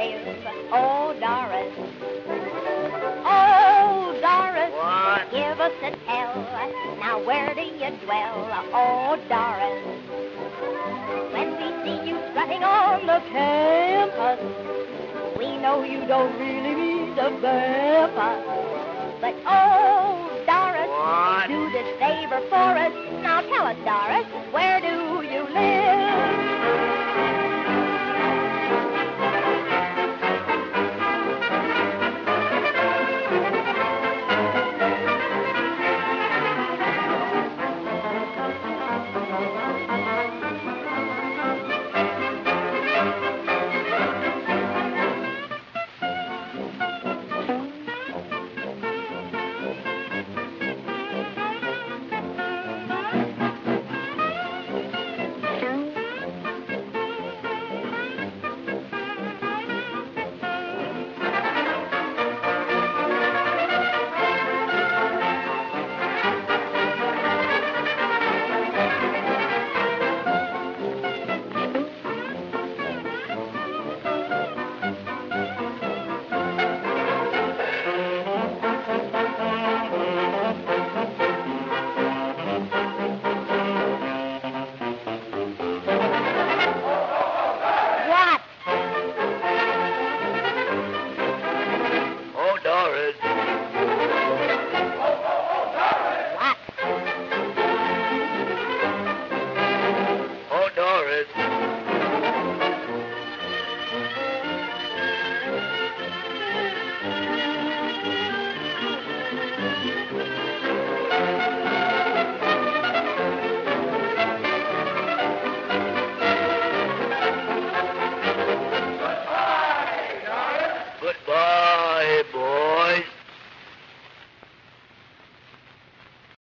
fib. Oh, Doris. Oh, Doris. What? Give us a tell. Now, where do you dwell? Oh, Doris. When we see you strutting on the campus, we know you don't really mean to vamp us. But, oh, Doris, What? do this favor for us. Now, tell us, Doris, where